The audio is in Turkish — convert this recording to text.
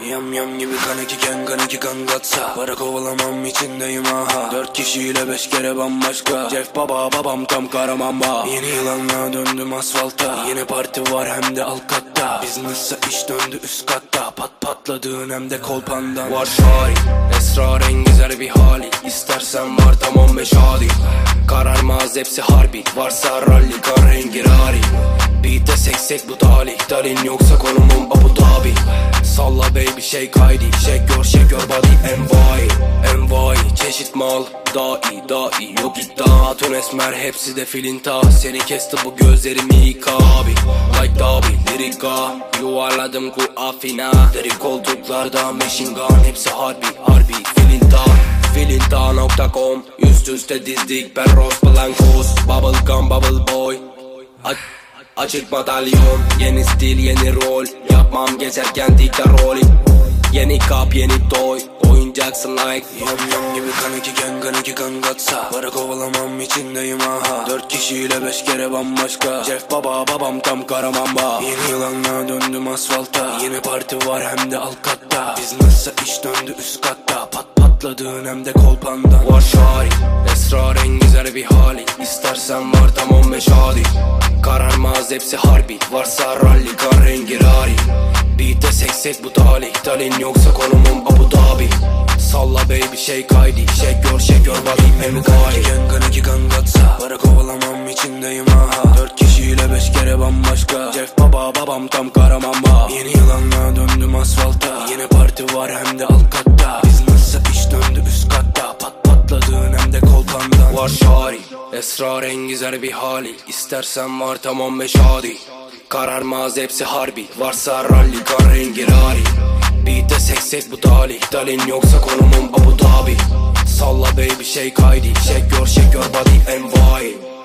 Yam yam gibi kan iki kan katsa. Para kovalamam içindeyim aha. 4 kişiyle 5 kere bambaşka. Jeff baba babam tam Karamamba. Yeni yılanla döndüm asfalta. Yine parti var hem de alt katta. Business'a iş döndü üst katta. Patladığın hem de kolpandan. Var şari esrarengizer bir hali. İstersen var tam 15 hadi. Kararmaz hepsi harbi. Varsa rally kan rengi rari. Beat'e seksek bu talih. Dalin yoksa konumum Abu Dhabi. Salla baby shake haydi. Shake your body envai çeşit mal. Daha iyi yok iddia. Hatun esmer hepsi de filinta. Seni kesti bu gözlerim İK abi. Like Dabi lirika. Yuvarladım kuafina. Deri koltuklarda machine gun. Hepsi harbi Filinta.com. Üst üste dizdik Perros Blancos. Bubblegum bubble boy. Açık madalyon. Yeni stil yeni rol. Yapmam geçerken diktaroli. Yeni kap yeni toy. Oyuncaksın like. Yam gibi kan iki kan katsa. Para kovalamam içindeyim aha. 4 kişiyle 5 kere bambaşka. Jeff baba babam tam Karamamba. Yeni yılanla döndüm asfalta. Yine parti var hem de alt katta. Business'a iş döndü üst katta. Patladığın hem de kolpandan. Var şari esrarengizer bir hali. İstersen var tam 15 hadi. Kararmaz hepsi harbi. Varsa rally kan rengi rari. Beat'e seksek bu talih. Dalin yoksa konumum Abu Dhabi. Salla baby shake haydi. Shake your body envai. Kan iki kan katsa. Para kovalamam içindeyim aha. 4 kişiyle 5 kere bambaşka. Jeff baba babam tam Karamamba. Yeni yılanla döndüm asfalta. Yine parti var hem de alt katta. Business'a iş döndü üst katta. Patladığın hem de kolpandan. Var şari esrarengizer bir hali. İstersen var tam 15 hadi. Kararmaz hepsi harbi. Varsa rally kan rengi rari. Beat'e seksek bu talih. Dalin yoksa konumum Abu Dhabi. Salla baby shake haydi. Shake your body envai.